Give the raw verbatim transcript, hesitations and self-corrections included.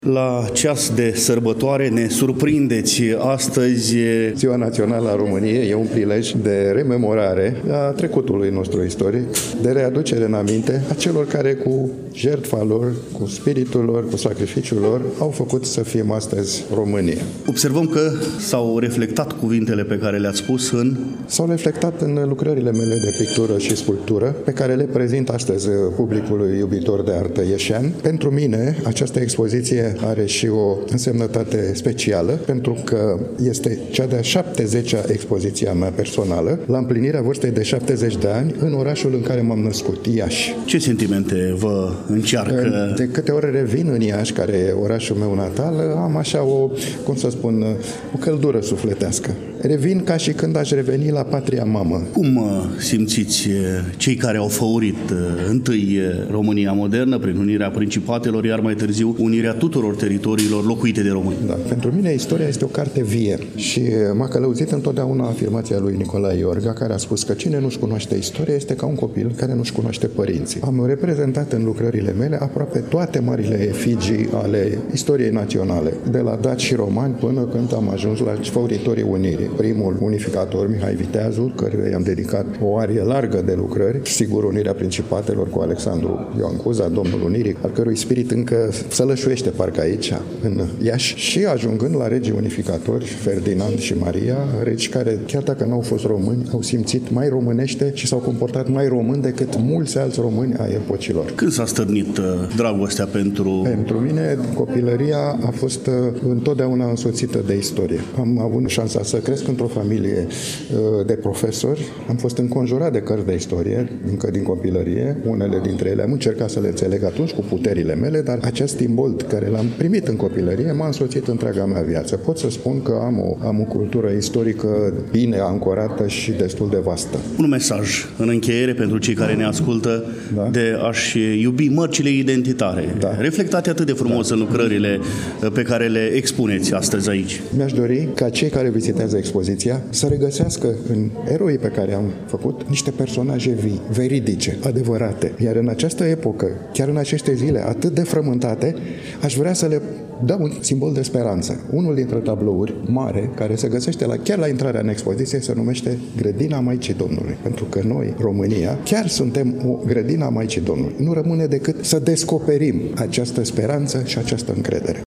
La ceas de sărbătoare ne surprindeți astăzi. Ziua Națională a României e un prilej de rememorare a trecutului nostru istoric, de readucere în aminte a celor care cu jertfa lor, cu spiritul lor, cu sacrificiul lor, au făcut să fim astăzi România. Observăm că s-au reflectat cuvintele pe care le-ați spus în... S-au reflectat în lucrările mele de pictură și sculptură, pe care le prezint astăzi publicului iubitor de artă ieșean. Pentru mine, această expoziție are și o însemnătate specială, pentru că este cea de-a șaptezecea expoziție a mea personală, la împlinirea vârstei de șaptezeci de ani, în orașul în care m-am născut, Iași. Ce sentimente vă încearcă? De câte ori revin în Iași, care e orașul meu natal, am așa o, cum să spun, o căldură sufletească. Revin ca și când aș reveni la patria mamă. Cum simțiți cei care au făurit întâi România modernă prin unirea principatelor, iar mai târziu unirea tuturor teritoriilor locuite de români? Da, pentru mine istoria este o carte vie și m-a călăuzit întotdeauna afirmația lui Nicolae Iorga, care a spus că cine nu-și cunoaște istoria este ca un copil care nu-și cunoaște părinții. Am reprezentat în lucrările mele aproape toate marile efigii ale istoriei naționale, de la daci și romani până când am ajuns la făuritorii unirii. Primul unificator, Mihai Viteazul, căruia i-am dedicat o arie largă de lucrări, sigur unirea principatelor cu Alexandru Ioan Cuza, domnul unirii, al cărui spirit încă sălășuiește parcă aici, în Iași, și ajungând la regii unificatori, Ferdinand și Maria, regi care, chiar dacă nu au fost români, au simțit mai românește și s-au comportat mai români decât mulți alți români ai epocilor. Când s-a stârnit uh, dragostea pentru... Pentru mine, copilăria a fost uh, întotdeauna însoțită de istorie. Am avut șansa să cresc într-o familie uh, de profesori, am fost înconjurat de cărți de istorie, încă din copilărie, unele dintre ele am încercat să le înțeleg atunci cu puterile mele, dar acest imbold care l-am primit în copilărie m-a însoțit întreaga mea viață. Pot să spun că am o, am o cultură istorică bine ancorată și destul de vastă. Un mesaj în încheiere pentru cei care ne ascultă, da, de a-și iubi mărcile identitare, da, reflectate atât de frumos, da, în lucrările pe care le expuneți astăzi aici. Mi-aș dori ca cei care vizitează expoziția să regăsească în eroii pe care am făcut niște personaje vii, veridice, adevărate. Iar în această epocă, chiar în aceste zile atât de frământate, aș vrea să le dau un simbol de speranță. Unul dintre tablouri mare, care se găsește la, chiar la intrarea în expoziție, se numește Grădina Maicii Domnului. Pentru că noi, România, chiar suntem o grădina Maicii Domnului. Nu rămâne decât să descoperim această speranță și această încredere.